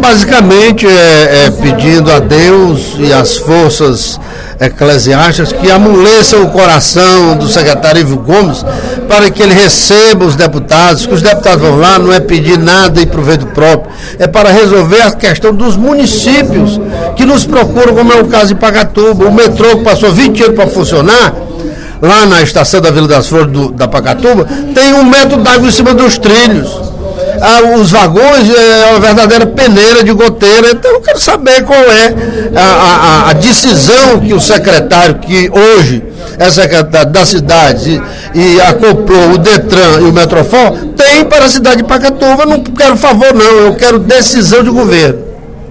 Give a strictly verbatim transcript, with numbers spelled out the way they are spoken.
basicamente é, é pedindo a Deus e às forças eclesiásticas que amoleçam o coração do secretário Ivo Gomes para que ele receba os deputados, que os deputados vão lá, não é pedir nada em proveito próprio, é para resolver a questão dos municípios que nos procuram, como é o caso de Pacatuba. O metrô que passou vinte anos para funcionar, lá na estação da Vila das Flores do, da Pacatuba, tem um metro d'água em cima dos trilhos. Ah, os vagões é uma verdadeira peneira de goteira. Então eu quero saber qual é a, a, a decisão que o secretário, que hoje é secretário da cidade e, e acoplou o Detran e o Metrofol, tem para a cidade de Pacatuba. Não quero favor não, eu quero decisão de governo.